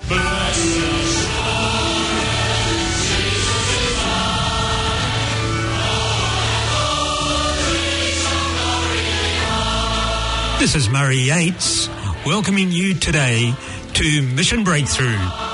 This is Murray Yates, welcoming you today to Mission Breakthrough.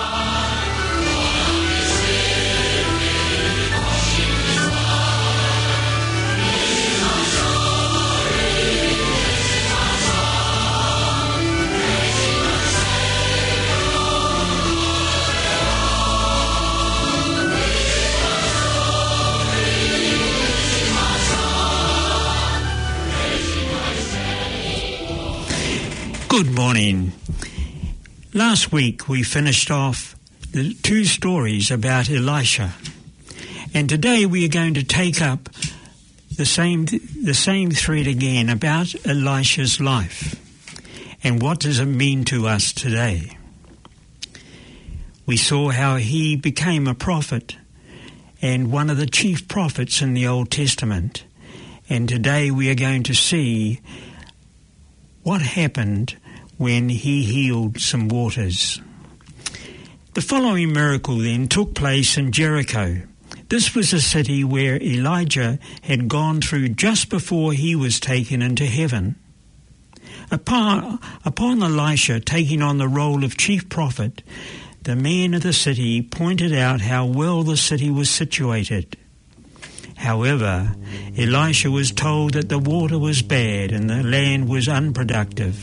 Good morning. Last week we finished off the two stories about Elisha, and today we are going to take up the same thread again about Elisha's life and what does it mean to us today. We saw how he became a prophet and one of the chief prophets in the Old Testament, and today we are going to see what happened when he healed some waters. The following miracle then took place in Jericho. This was a city where Elijah had gone through just before he was taken into heaven. Upon Elisha taking on the role of chief prophet, the men of the city pointed out how well the city was situated. However, Elisha was told that the water was bad and the land was unproductive.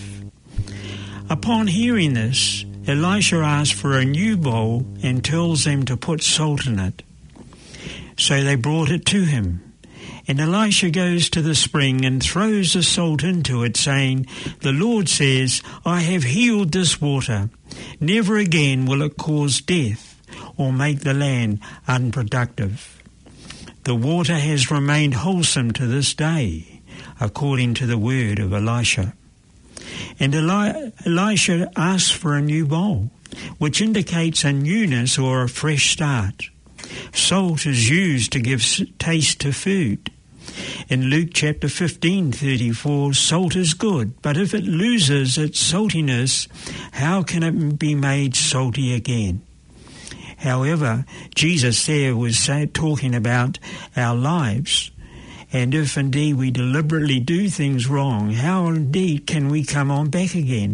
Upon hearing this, Elisha asks for a new bowl and tells them to put salt in it. So they brought it to him. And Elisha goes to the spring and throws the salt into it, saying, "The Lord says, I have healed this water. Never again will it cause death or make the land unproductive. The water has remained wholesome to this day, according to the word of Elisha." And Elisha asks for a new bowl, which indicates a newness or a fresh start. Salt is used to give taste to food. In Luke chapter 15:34, salt is good, but if it loses its saltiness, how can it be made salty again? However, Jesus there was talking about our lives. And if indeed we deliberately do things wrong, how indeed can we come on back again?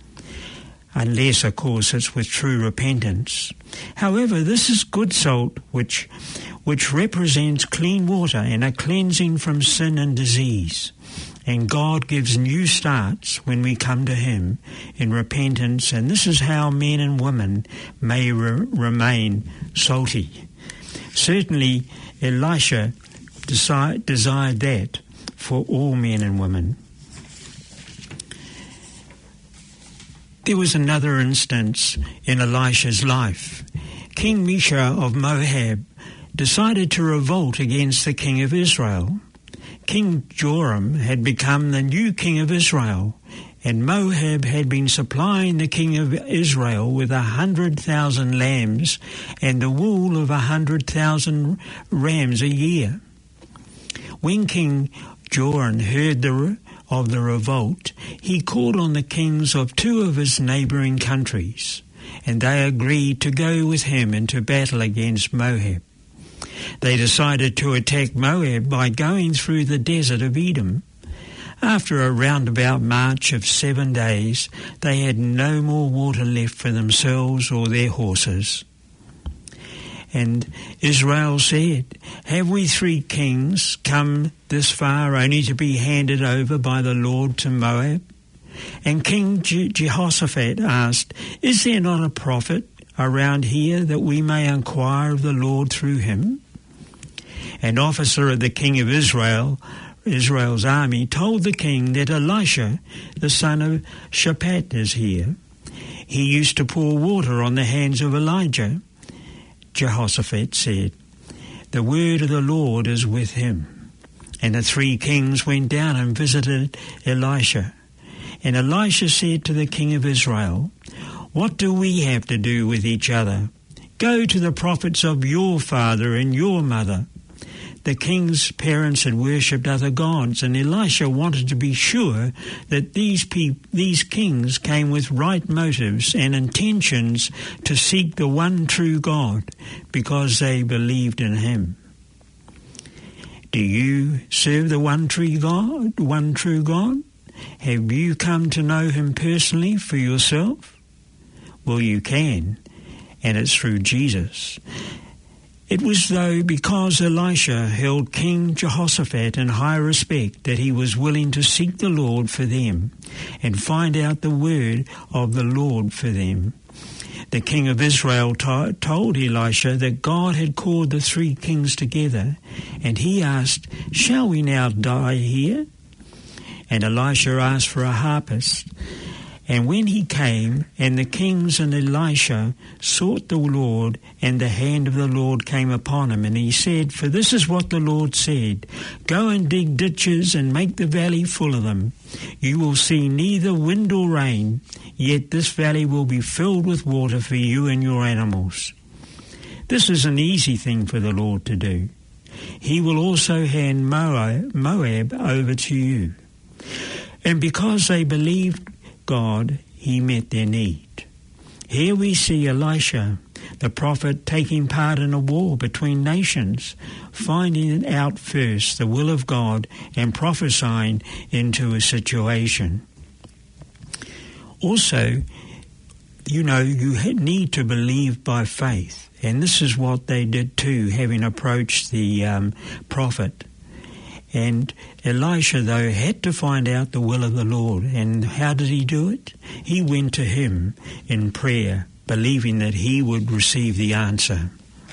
Unless, of course, it's with true repentance. However, this is good salt, which represents clean water and a cleansing from sin and disease. And God gives new starts when we come to Him in repentance, and this is how men and women may remain salty. Certainly, Elisha desired that for all men and women. There was another instance in Elisha's life. King Mesha of Moab decided to revolt against the king of Israel. King Joram had become the new king of Israel, and Moab had been supplying the king of Israel with 100,000 lambs and the wool of 100,000 rams a year. When King Joram heard of the revolt, he called on the kings of two of his neighbouring countries, and they agreed to go with him into battle against Moab. They decided to attack Moab by going through the desert of Edom. After a roundabout march of 7 days, they had no more water left for themselves or their horses. And Israel said, "Have we 3 kings come this far only to be handed over by the Lord to Moab?" And King Jehoshaphat asked, "Is there not a prophet around here that we may inquire of the Lord through him?" An officer of the king of Israel's army, told the king that Elisha, the son of Shaphat, is here. He used to pour water on the hands of Elijah. Jehoshaphat said, "The word of the Lord is with him." And the 3 kings went down and visited Elisha. And Elisha said to the king of Israel, "What do we have to do with each other? Go to the prophets of your father and your mother." the king's parents had worshipped other gods, and Elisha wanted to be sure that these kings came with right motives and intentions to seek the one true God because they believed in him. Do you serve the one true God? Have you come to know him personally for yourself? Well, you can, and it's through Jesus. It was though because Elisha held King Jehoshaphat in high respect that he was willing to seek the Lord for them and find out the word of the Lord for them. The king of Israel told Elisha that God had called the three kings together, and he asked, "Shall we now die here?" And Elisha asked for a harpist. And when he came, and the kings and Elisha sought the Lord, and the hand of the Lord came upon him, and he said, "For this is what the Lord said, go and dig ditches and make the valley full of them. You will see neither wind or rain, yet this valley will be filled with water for you and your animals." This is an easy thing for the Lord to do. He will also hand Moab over to you. And because they believed God, he met their need. Here we see Elisha, the prophet, taking part in a war between nations, finding out first the will of God and prophesying into a situation. Also, you need to believe by faith, and this is what they did too, having approached the prophet. And Elisha, though, had to find out the will of the Lord. And how did he do it? He went to him in prayer, believing that he would receive the answer.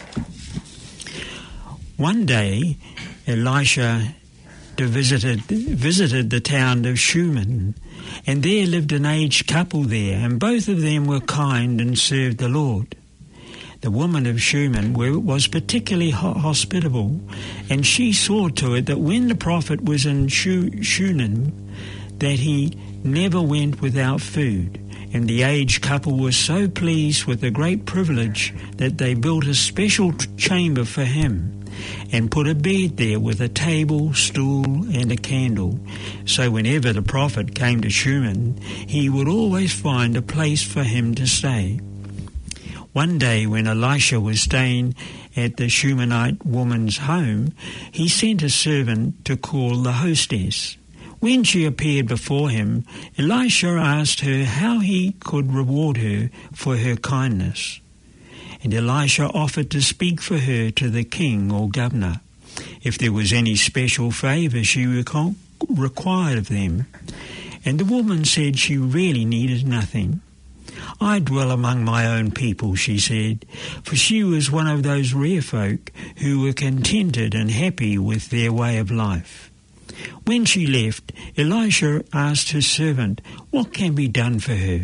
One day, Elisha visited the town of Shunem, and there lived an aged couple there, and both of them were kind and served the Lord. The woman of Shunem was particularly hospitable, and she saw to it that when the prophet was in Shunem, that he never went without food. And the aged couple was so pleased with the great privilege that they built a special chamber for him and put a bed there with a table, stool, and a candle. So whenever the prophet came to Shunem, he would always find a place for him to stay. One day when Elisha was staying at the Shunammite woman's home, he sent a servant to call the hostess. When she appeared before him, Elisha asked her how he could reward her for her kindness. And Elisha offered to speak for her to the king or governor, if there was any special favour she required of them. And the woman said she really needed nothing. "I dwell among my own people," she said, for she was one of those rare folk who were contented and happy with their way of life. When she left, Elisha asked his servant, "What can be done for her?"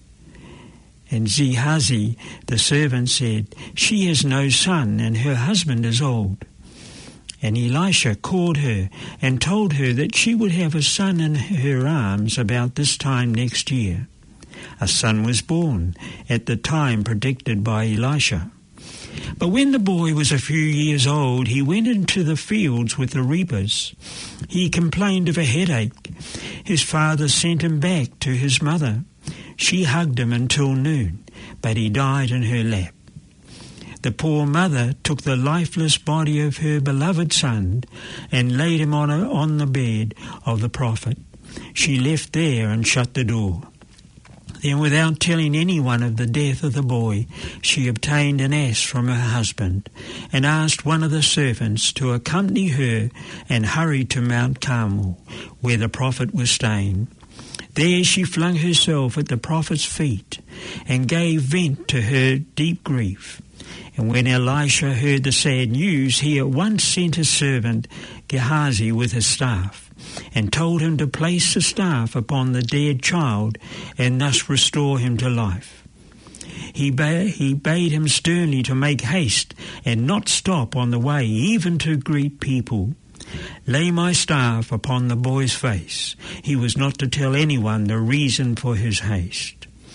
And Gehazi, the servant, said, "She has no son, and her husband is old." And Elisha called her and told her that she would have a son in her arms about this time next year. A son was born at the time predicted by Elisha. But when the boy was a few years old, he went into the fields with the reapers. He complained of a headache. His father sent him back to his mother. She hugged him until noon, but he died in her lap. The poor mother took the lifeless body of her beloved son and laid him on the bed of the prophet. She left there and shut the door. Then, without telling anyone of the death of the boy, she obtained an ass from her husband and asked one of the servants to accompany her and hurry to Mount Carmel, where the prophet was staying. There she flung herself at the prophet's feet and gave vent to her deep grief. And when Elisha heard the sad news, he at once sent his servant Gehazi with his staff, and told him to place the staff upon the dead child and thus restore him to life. He bade him sternly to make haste and not stop on the way, even to greet people. "Lay my staff upon the boy's face." He was not to tell anyone the reason for his haste.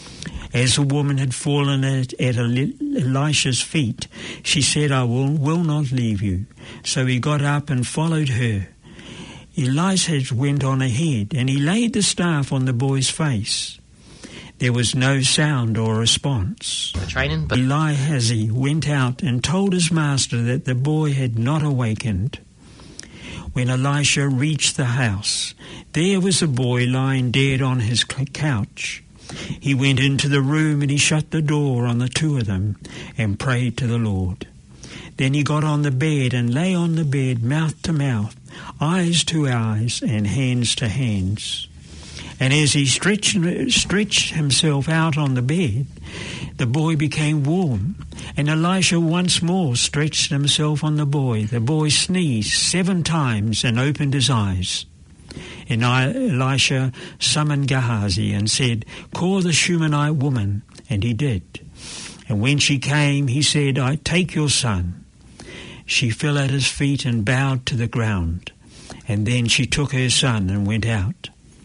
As the woman had fallen at Elisha's feet, she said, I will not leave you. So he got up and followed her. Elisha went on ahead, and he laid the staff on the boy's face. There was no sound or response. Gehazi went out and told his master that the boy had not awakened. When Elisha reached the house, there was a boy lying dead on his couch. He went into the room and he shut the door on the two of them and prayed to the Lord. Then he got on the bed and lay on the bed, mouth to mouth, eyes to eyes, and hands to hands. And as he stretched himself out on the bed, the boy became warm. And Elisha once more stretched himself on the boy. The boy sneezed 7 times and opened his eyes. And Elisha summoned Gehazi and said, Call the Shunammite woman. And he did. And when she came, he said, I take your son. She fell at his feet and bowed to the ground. And then she took her son and went out.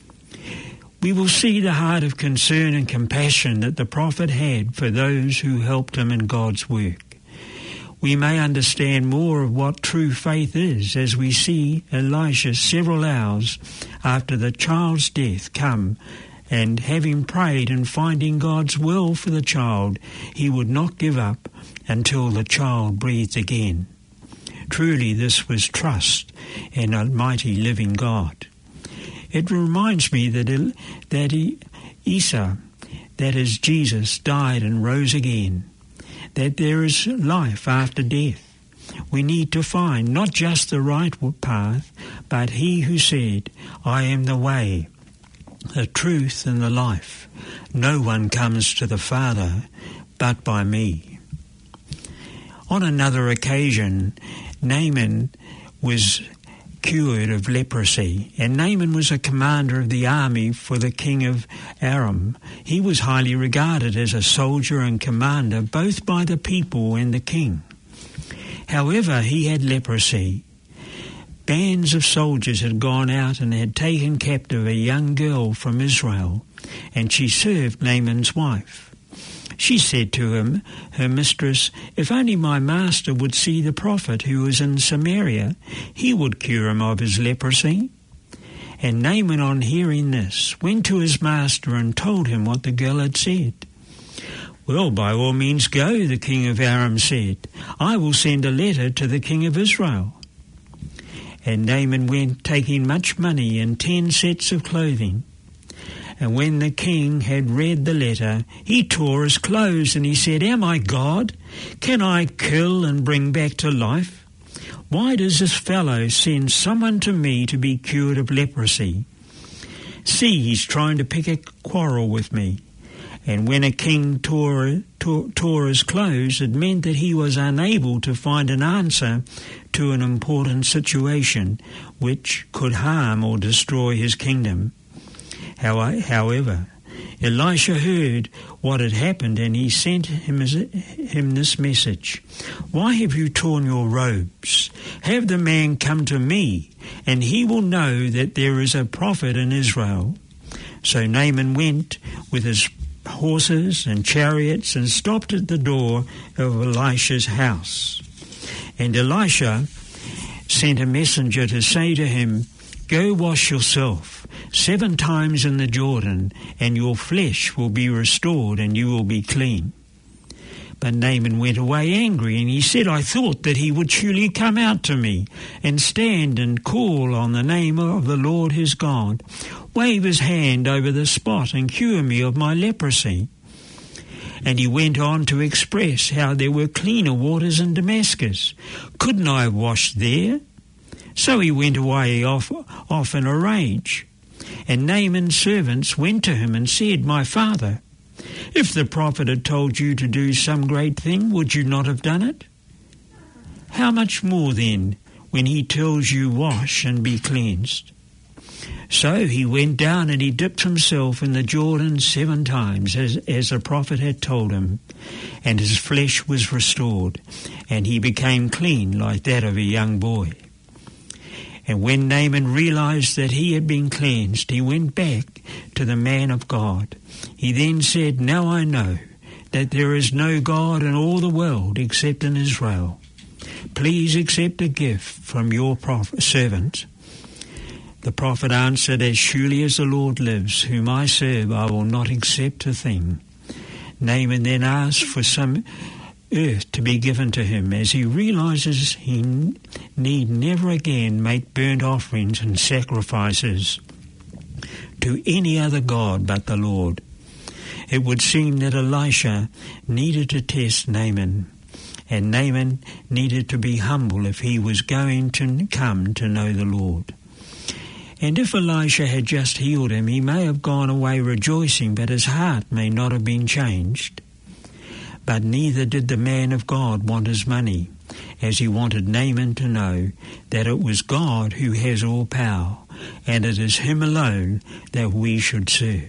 We will see the heart of concern and compassion that the prophet had for those who helped him in God's work. We may understand more of what true faith is as we see Elisha several hours after the child's death come, and having prayed and finding God's will for the child, he would not give up until the child breathed again. Truly this was trust in a mighty living God. It reminds me that Isa, that is Jesus, died and rose again, that there is life after death. We need to find not just the right path, but he who said, I am the way, the truth and the life. No one comes to the Father but by me. On another occasion, Naaman was cured of leprosy, and Naaman was a commander of the army for the king of Aram. He was highly regarded as a soldier and commander both by the people and the king. However, he had leprosy. Bands of soldiers had gone out and had taken captive a young girl from Israel, and she served Naaman's wife. She said to him, her mistress, If only my master would see the prophet who is in Samaria, he would cure him of his leprosy. And Naaman, on hearing this, went to his master and told him what the girl had said. Well, by all means go, the king of Aram said. I will send a letter to the king of Israel. And Naaman went, taking much money and 10 sets of clothing. And when the king had read the letter, he tore his clothes, and he said, Am I God? Can I kill and bring back to life? Why does this fellow send someone to me to be cured of leprosy? See, he's trying to pick a quarrel with me. And when a king tore his clothes, it meant that he was unable to find an answer to an important situation which could harm or destroy his kingdom. However, Elisha heard what had happened, and he sent him this message. Why have you torn your robes? Have the man come to me, and he will know that there is a prophet in Israel. So Naaman went with his horses and chariots and stopped at the door of Elisha's house. And Elisha sent a messenger to say to him, Go wash yourself 7 times in the Jordan, and your flesh will be restored, and you will be clean. But Naaman went away angry, and he said, I thought that he would surely come out to me, and stand and call on the name of the Lord his God, wave his hand over the spot, and cure me of my leprosy. And he went on to express how there were cleaner waters in Damascus. Couldn't I wash there? So he went away off in a rage. And Naaman's servants went to him and said, My father, if the prophet had told you to do some great thing, would you not have done it? How much more then, when he tells you, Wash and be cleansed? So he went down and he dipped himself in the Jordan 7 times, as the prophet had told him, and his flesh was restored, and he became clean like that of a young boy. And when Naaman realized that he had been cleansed, he went back to the man of God. He then said, "Now I know that there is no God in all the world except in Israel. Please accept a gift from your servant." The prophet answered, "As surely as the Lord lives, whom I serve, I will not accept a thing." Naaman then asked for some earth to be given to him, as he realizes he need never again make burnt offerings and sacrifices to any other god but the Lord. It would seem that Elisha needed to test Naaman, and Naaman needed to be humble if he was going to come to know the Lord. And if Elisha had just healed him, he may have gone away rejoicing, but his heart may not have been changed. But neither did the man of God want his money, as he wanted Naaman to know that it was God who has all power, and it is him alone that we should serve.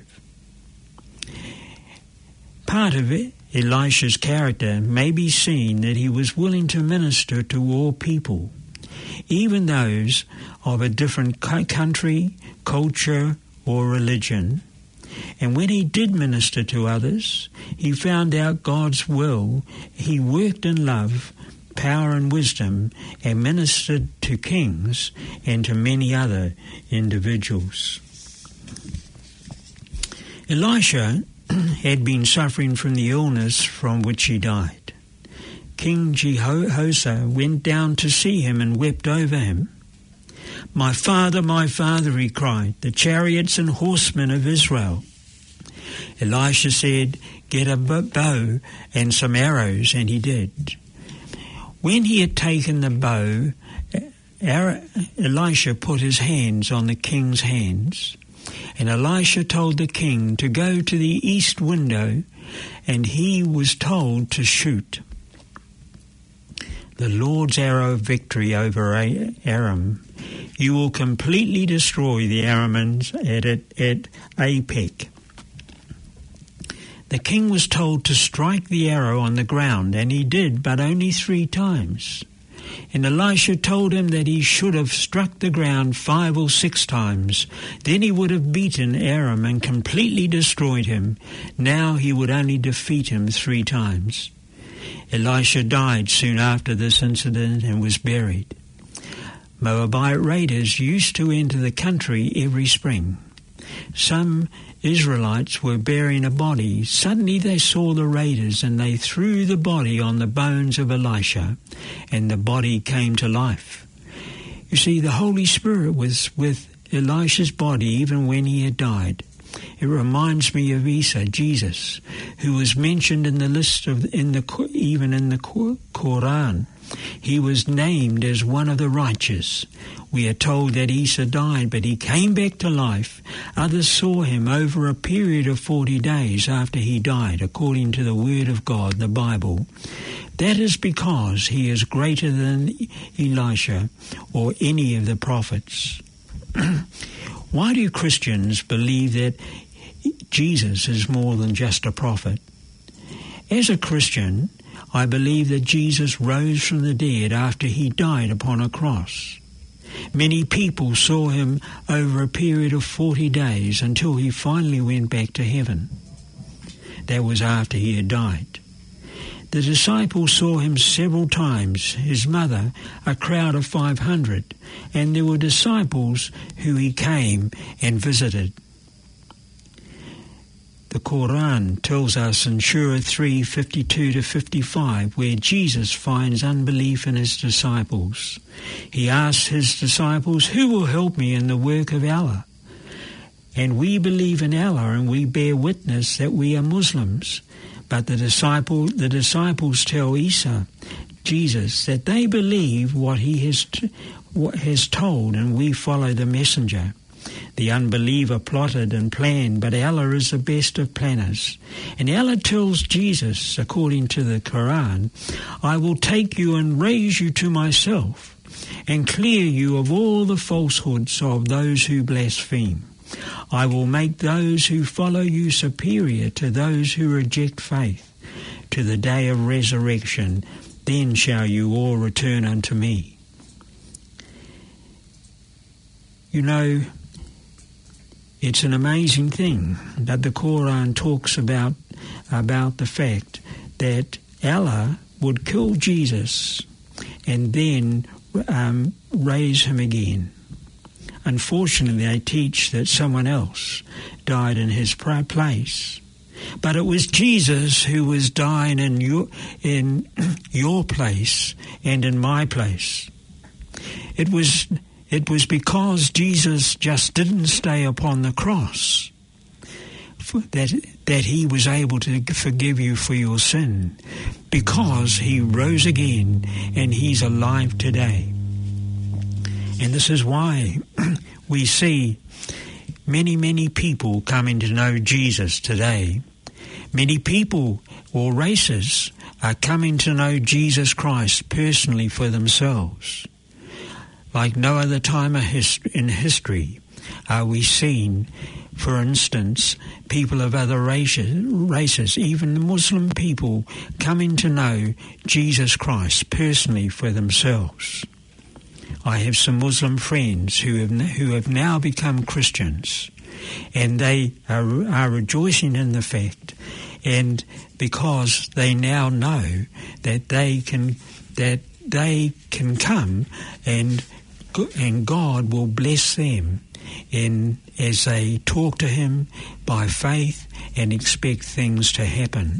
Part of Elisha's character may be seen that he was willing to minister to all people, even those of a different country, culture, or religion. And when he did minister to others, he found out God's will. He worked in love, power, and wisdom, and ministered to kings and to many other individuals. Elisha had been suffering from the illness from which he died. King Jehoshaphat went down to see him and wept over him. my father, he cried, the chariots and horsemen of Israel." Elisha said, "Get a bow and some arrows," and he did. When he had taken the bow, Elisha put his hands on the king's hands, and Elisha told the king to go to the east window, and he was told to shoot. The Lord's arrow of victory over Aram. You will completely destroy the Arameans at Apec. The king was told to strike the arrow on the ground, and he did, but only 3 times. And Elisha told him that he should have struck the ground 5 or 6 times. Then he would have beaten Aram and completely destroyed him. Now he would only defeat him 3 times. Elisha died soon after this incident and was buried. Moabite raiders used to enter the country every spring. Some Israelites were burying a body. Suddenly they saw the raiders, and they threw the body on the bones of Elisha, and the body came to life. You see, the Holy Spirit was with Elisha's body even when he had died. It reminds me of Isa, Jesus, who was mentioned in the list even in the Quran. He was named as one of the righteous. We are told that Isa died, but he came back to life. Others saw him over a period of 40 days after he died, according to the Word of God, the Bible. That is because he is greater than Elisha or any of the prophets. Why do Christians believe that Jesus is more than just a prophet? As a Christian, I believe that Jesus rose from the dead after he died upon a cross. Many people saw him over a period of 40 days until he finally went back to heaven. That was after he had died. The disciples saw him several times, his mother, a crowd of 500, and there were disciples who he came and visited. The Quran tells us in Surah 3:52-55, where Jesus finds unbelief in his disciples. He asks his disciples, "Who will help me in the work of Allah?" And we believe in Allah, and we bear witness that we are Muslims. But the disciples tell Isa, Jesus, that they believe what he has told, and we follow the messenger. The unbeliever plotted and planned, but Allah is the best of planners. And Allah tells Jesus, according to the Quran, "I will take you and raise you to myself, and clear you of all the falsehoods of those who blaspheme. I will make those who follow you superior to those who reject faith, to the day of resurrection. Then shall you all return unto me." You know, it's an amazing thing that the Quran talks about the fact that Allah would kill Jesus and then raise him again. Unfortunately, they teach that someone else died in his place. But it was Jesus who was dying in your place and in my place. It was because Jesus just didn't stay upon the cross that he was able to forgive you for your sin, because he rose again and he's alive today. And this is why we see many people coming to know Jesus today. Many people or races are coming to know Jesus Christ personally for themselves. Like no other time in history are we seeing, for instance, people of other races, even the Muslim people, coming to know Jesus Christ personally for themselves. I have some Muslim friends who have now become Christians, and they are rejoicing in the fact, and because they now know that they can come and God will bless them as they talk to him by faith and expect things to happen.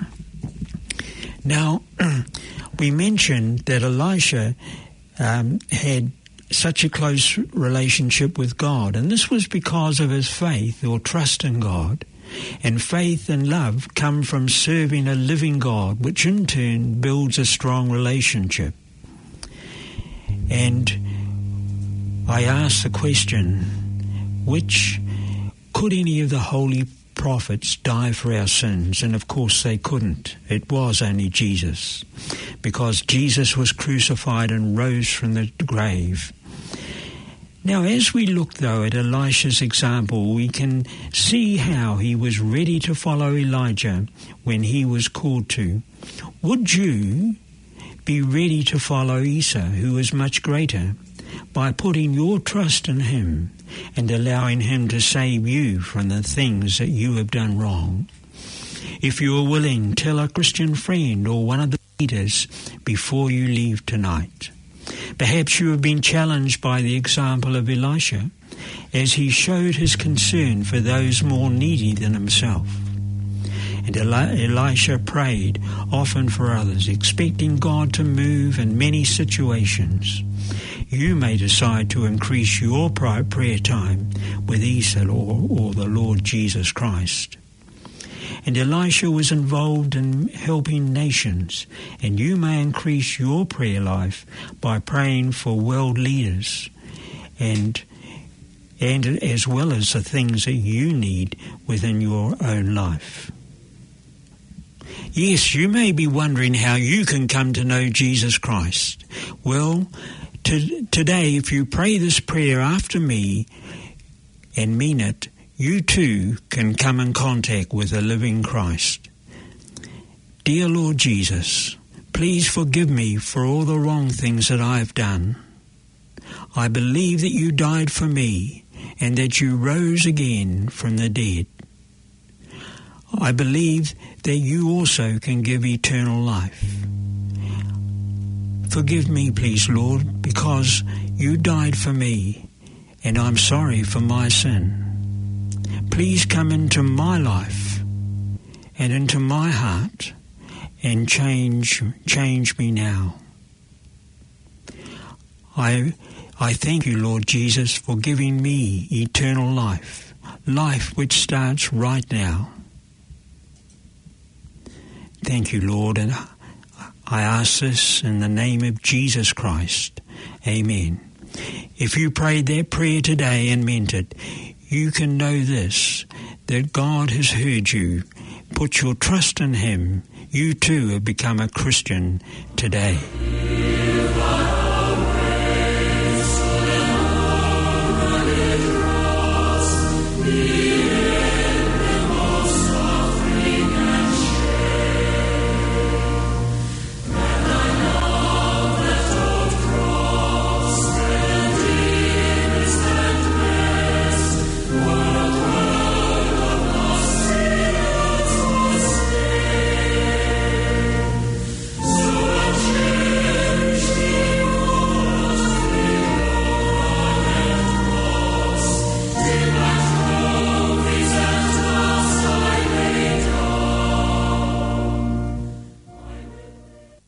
Now, we mentioned that Elisha had such a close relationship with God, and this was because of his faith or trust in God. And faith and love come from serving a living God, which in turn builds a strong relationship. And I ask the question, could any of the holy prophets die for our sins? And of course they couldn't. It was only Jesus, because Jesus was crucified and rose from the grave. Now, as we look, though, at Elisha's example, we can see how he was ready to follow Elijah when he was called to. Would you be ready to follow Isa, who is much greater, by putting your trust in him and allowing him to save you from the things that you have done wrong? If you are willing, tell a Christian friend or one of the leaders before you leave tonight. Perhaps you have been challenged by the example of Elisha, as he showed his concern for those more needy than himself. And Elisha prayed often for others, expecting God to move in many situations. You may decide to increase your prayer time with Isa or the Lord Jesus Christ. And Elisha was involved in helping nations, and you may increase your prayer life by praying for world leaders and as well as the things that you need within your own life. Yes, you may be wondering how you can come to know Jesus Christ. Well, today, if you pray this prayer after me and mean it, you too can come in contact with the living Christ. Dear Lord Jesus, please forgive me for all the wrong things that I have done. I believe that you died for me and that you rose again from the dead. I believe that you also can give eternal life. Forgive me, please, Lord, because you died for me, and I'm sorry for my sin. Please come into my life and into my heart and change me now. I thank you, Lord Jesus, for giving me eternal life which starts right now. Thank you, Lord, and I ask this in the name of Jesus Christ. Amen. If you prayed that prayer today and meant it, you can know this, that God has heard you. Put your trust in him. You too have become a Christian today. Give